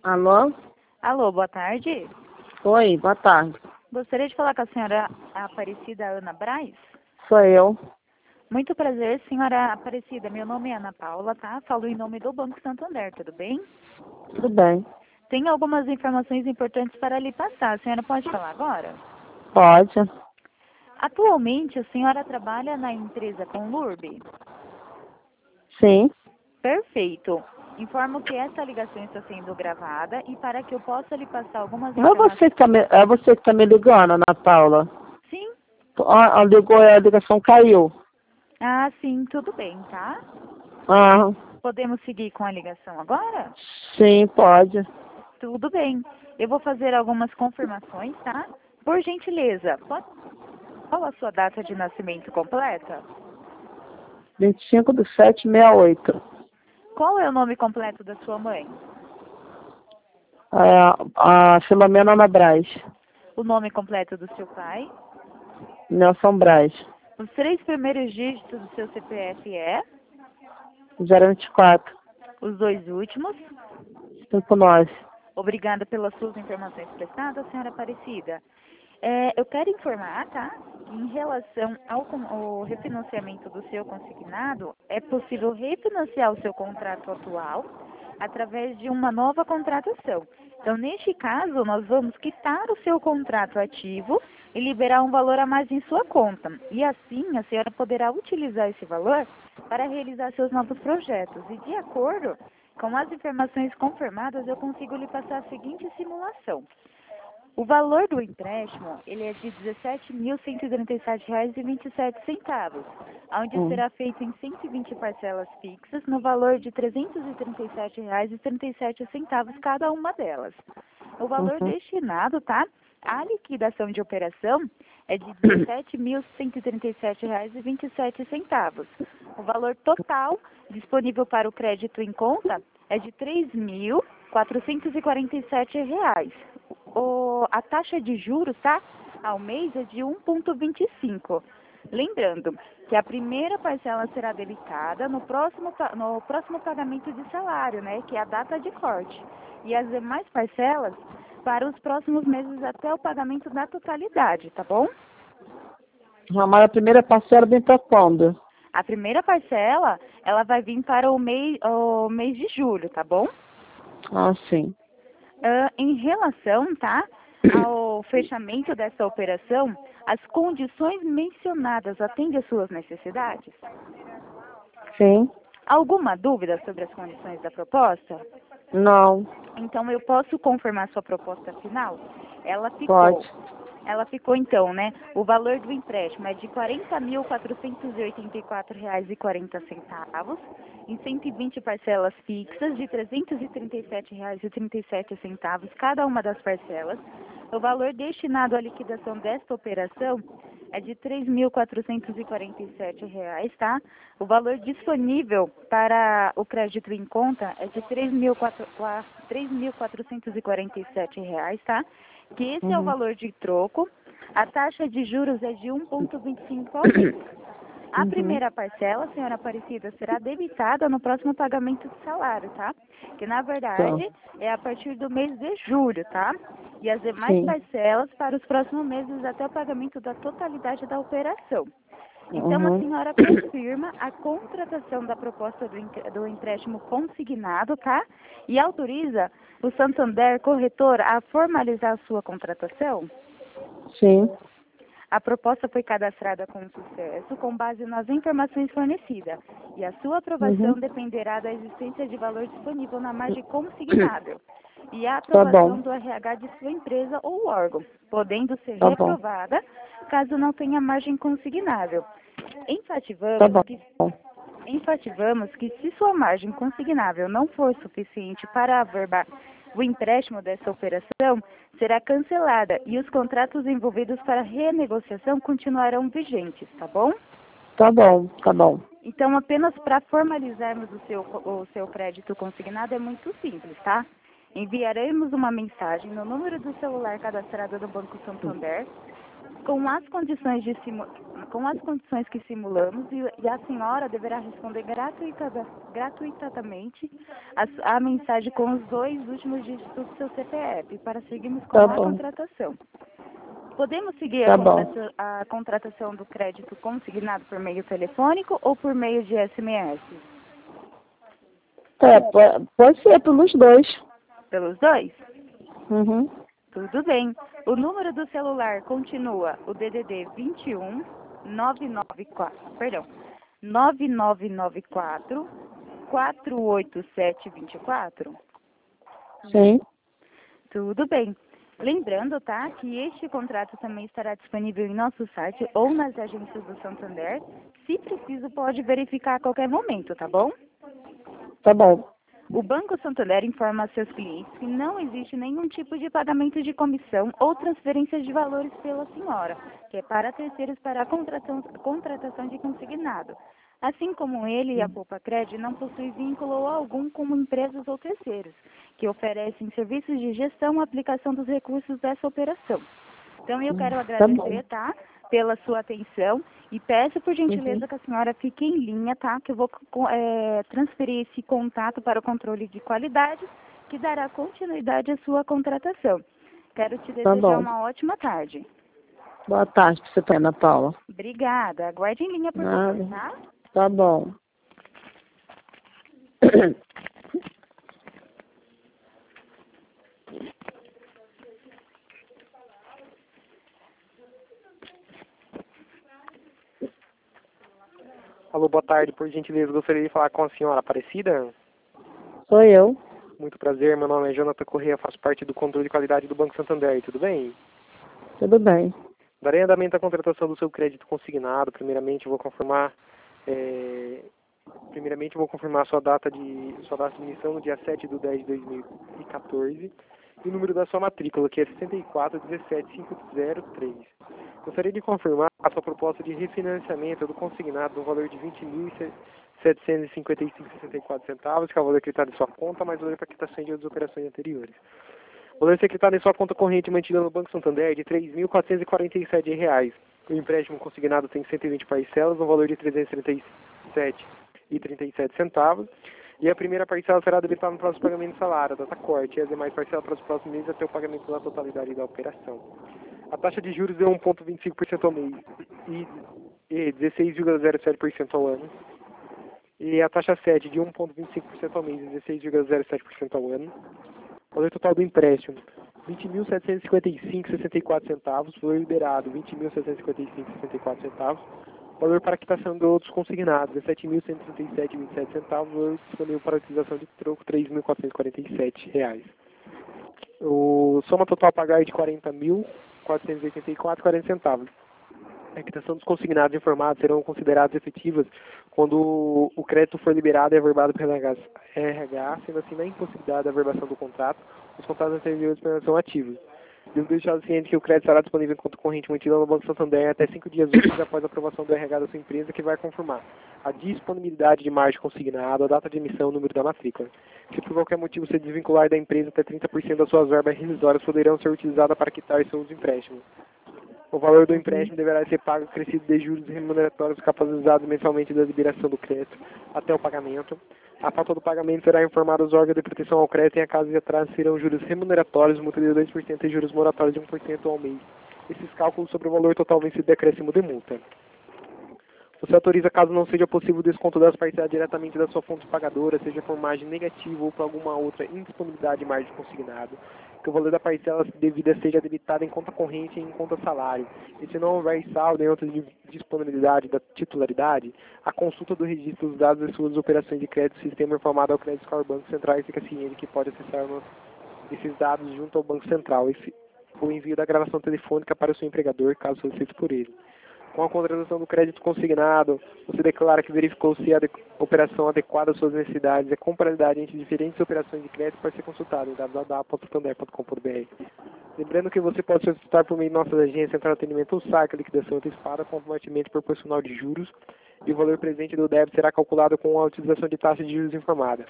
Alô? Alô, boa tarde. Oi, boa tarde. Gostaria de falar com a senhora Aparecida Ana Braz. Sou eu. Muito prazer, senhora Aparecida. Meu nome é Ana Paula, tá? Falo em nome do Banco Santander, tudo bem? Tudo bem. Tenho algumas informações importantes para lhe passar. A senhora pode falar agora? Pode. Atualmente, a senhora trabalha na empresa Conlurb? Sim. Perfeito. Informo que essa ligação está sendo gravada e para que eu possa lhe passar algumas Não é informações. é você que tá me ligando, Ana Paula. Sim? A ligação caiu. Ah, sim, tudo bem, tá? Ah, Podemos seguir com a ligação agora? sim, pode. Tudo bem. Eu vou fazer algumas confirmações, tá? Por gentileza, qual a sua data de nascimento completa? 25/7/68. Qual é o nome completo da sua mãe? É, a Filomena Ana Braz. O nome completo do seu pai? Nelson Braz. Os 3 primeiros dígitos do seu CPF é? 024. Os 2 últimos? 59. Obrigada pelas suas informações prestadas, senhora Aparecida. Eu quero informar, tá? Que em relação ao refinanciamento do seu consignado, é possível refinanciar o seu contrato atual através de uma nova contratação. Então, neste caso, nós vamos quitar o seu contrato ativo e liberar um valor a mais em sua conta. E assim, a senhora poderá utilizar esse valor para realizar seus novos projetos. E de acordo com as informações confirmadas, eu consigo lhe passar a seguinte simulação. O valor do empréstimo, ele é de R$ 17.137,27, onde será feito em 120 parcelas fixas, no valor de R$ 337,37 cada uma delas. O valor destinado, tá? À liquidação de operação é de R$ 17.137,27. O valor total disponível para o crédito em conta é de R$ 3.447. A taxa de juros, tá? Ao mês é de 1,25. Lembrando que a primeira parcela será debitada no próximo pagamento de salário, né? Que é a data de corte. E as demais parcelas para os próximos meses até o pagamento da totalidade, tá bom? Mas a primeira parcela vem para quando? A primeira parcela, ela vai vir para o mês de julho, tá bom? Ah, sim. Em relação, tá, ao fechamento dessa operação, as condições mencionadas atendem às suas necessidades? Sim. Alguma dúvida sobre as condições da proposta? Não. Então, eu posso confirmar sua proposta final? Pode. Ela ficou então, né? O valor do empréstimo é de R$ 40.484,40, em 120 parcelas fixas de R$ 337,37, cada uma das parcelas. O valor destinado à liquidação desta operação é de R$ 3.447, tá? O valor disponível para o crédito em conta é de R$ 3.447, tá? Que esse é o valor de troco. A taxa de juros é de 1,25 ao mês. A primeira parcela, senhora Aparecida, será debitada no próximo pagamento de salário, tá? Que na verdade é a partir do mês de julho, tá? E as demais parcelas para os próximos meses até o pagamento da totalidade da operação. Então, a senhora confirma a contratação da proposta do empréstimo consignado, tá? E autoriza o Santander Corretor a formalizar a sua contratação? Sim. A proposta foi cadastrada com sucesso com base nas informações fornecidas e a sua aprovação dependerá da existência de valor disponível na margem consignável e a aprovação do RH de sua empresa ou órgão, podendo ser reprovada caso não tenha margem consignável. Enfativamos que se sua margem consignável não for suficiente para averbar o empréstimo dessa operação, será cancelada e os contratos envolvidos para renegociação continuarão vigentes, tá bom? Tá bom, tá bom. Então, apenas para formalizarmos o seu crédito consignado é muito simples, tá? Enviaremos uma mensagem no número do celular cadastrado no Banco Santander com as condições que simulamos e a senhora deverá responder gratuitamente a mensagem com os 2 últimos dígitos do seu CPF para seguirmos com Tá a bom. contratação. Podemos seguir Tá bom. a contratação do crédito consignado por meio telefônico ou por meio de SMS? Pode ser pelos dois. Pelos 2? Uhum. Tudo bem. O número do celular continua o DDD 21 9994 48724? Sim. Tudo bem. Lembrando, tá, que este contrato também estará disponível em nosso site ou nas agências do Santander. Se preciso, pode verificar a qualquer momento, tá bom? Tá bom. O Banco Santander informa a seus clientes que não existe nenhum tipo de pagamento de comissão ou transferência de valores pela senhora, que é para terceiros para a contratação de consignado. Assim como ele e a Poupa Cred não possuem vínculo algum com empresas ou terceiros, que oferecem serviços de gestão e aplicação dos recursos dessa operação. Então, eu quero agradecer, tá, pela sua atenção e peço, por gentileza, que a senhora fique em linha, tá, que eu vou transferir esse contato para o controle de qualidade, que dará continuidade à sua contratação. Quero te desejar bom. uma ótima tarde. Boa tarde pra você, Ana Paula. Obrigada. Aguarde em linha, por favor, tá? Tá bom. Alô, boa tarde. Por gentileza, gostaria de falar com a senhora Aparecida? Sou eu. Muito prazer, meu nome é Jonathan Corrêa, faço parte do controle de qualidade do Banco Santander, tudo bem? Tudo bem. Darei andamento à contratação do seu crédito consignado. Primeiramente, eu vou confirmar sua data de emissão no dia 7/10/2014 e o número da sua matrícula, que é 6417503. Gostaria de confirmar a sua proposta de refinanciamento do consignado no valor de R$ 20.755,64, que é o valor acreditado em sua conta, mais o valor para quitação de outras operações anteriores. O valor secretado em sua conta corrente mantida no Banco Santander é de R$ 3.447. O empréstimo consignado tem 120 parcelas, no valor de R$ 337,37. E a primeira parcela será debitada no próximo pagamento de salário, data corte, e as demais parcelas para os próximos meses até o pagamento da totalidade da operação. A taxa de juros é 1,25% ao mês e 16,07% ao ano. E a taxa sede de 1,25% ao mês e 16,07% ao ano. O valor total do empréstimo, R$ 20.755,64. Valor liberado, R$ 20.755,64. Valor para quitação de outros consignados, R$ 17.137,27. Valor disponível para utilização de troco, R$ 3.447. O soma total a pagar é de R$ 40.484,40. A quitação dos consignados informados serão consideradas efetivas quando o crédito for liberado e averbado pelo RH, sendo assim na impossibilidade da averbação do contrato, os contratos anteriores são ativos. Devo deixar ciente que o crédito estará disponível em conta corrente mantida no Banco Santander até 5 dias úteis após a aprovação do RH da sua empresa, que vai confirmar a disponibilidade de margem consignada, a data de emissão e o número da matrícula. Se por qualquer motivo se desvincular da empresa, até 30% das suas verbas rescisórias poderão ser utilizadas para quitar seus empréstimos. O valor do empréstimo deverá ser pago acrescido de juros remuneratórios capitalizados mensalmente da liberação do crédito até o pagamento. A falta do pagamento será informada aos órgãos de proteção ao crédito e a caso de atraso serão juros remuneratórios, multa de 2% e juros moratórios de 1% ao mês. Esses cálculos sobre o valor total vencido de acréscimo de multa. Você autoriza, caso não seja possível o desconto das parcelas diretamente da sua fonte pagadora, seja por margem negativa ou por alguma outra indisponibilidade de margem consignado, que o valor da parcela devida seja debitado em conta corrente e em conta salário. E se não houver saldo em outra disponibilidade da titularidade, a consulta do registro dos dados de suas operações de crédito sistema informado ao Credit Score Banco Central e fica ciente que pode acessar esses dados junto ao Banco Central. O envio da gravação telefônica para o seu empregador, caso solicite por ele. Com a contratação do crédito consignado, você declara que verificou se a operação adequada às suas necessidades e a compatibilidade entre diferentes operações de crédito pode ser consultada em www.santander.com.br. Lembrando que você pode solicitar por meio de nossas agências Central de Atendimento ou saque, liquidação antecipada, comprometimento proporcional de juros, e o valor presente do débito será calculado com a utilização de taxa de juros informada.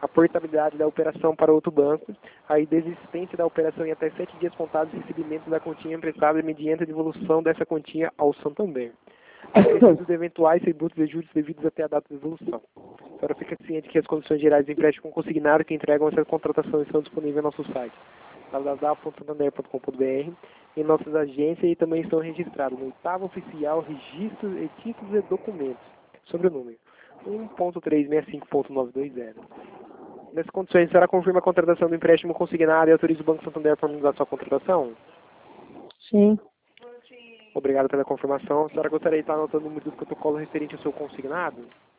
a portabilidade da operação para outro banco, a desistência da operação em até 7 dias contados e recebimento da continha emprestada mediante a devolução dessa continha ao Santander. Acrescidos de eventuais tributos e juros devidos até a data de devolução. A senhora fica ciente que as condições gerais de empréstimo consignado que entregam essa contratação estão disponíveis no nosso site www.santander.com.br, em nossas agências e também estão registrados no 8º Oficial Registros e Títulos e Documentos, sobre o número 1.365.920. Nessas condições, a senhora confirma a contratação do empréstimo consignado e autoriza o Banco Santander a formalizar sua contratação? Sim. Obrigado pela confirmação. A senhora gostaria de estar anotando o número do protocolo referente ao seu consignado?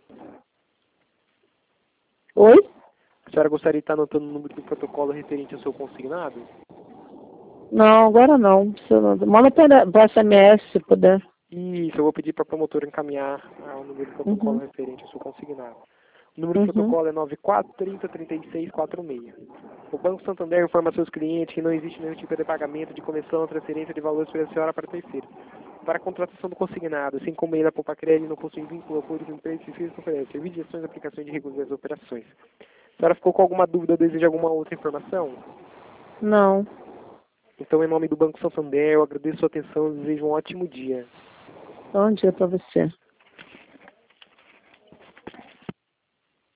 Oi? A senhora gostaria de estar anotando o número do protocolo referente ao seu consignado? Não, agora não. Manda para SMS, se puder. Isso, eu vou pedir para a promotora encaminhar o número do protocolo referente ao seu consignado. O número do protocolo é 94303646. O Banco Santander informa a seus clientes que não existe nenhum tipo de pagamento de comissão ou transferência de valores pela senhora para terceiros. Para a contratação do consignado, assim como ele, a Poupa Crédito não possui vínculo, acordo de empresa e serviços que oferece serviços de gestões e aplicações de regulares das operações. A senhora ficou com alguma dúvida ou deseja alguma outra informação? Não. Então, em nome do Banco Santander, eu agradeço a sua atenção e desejo um ótimo dia. Bom dia para você.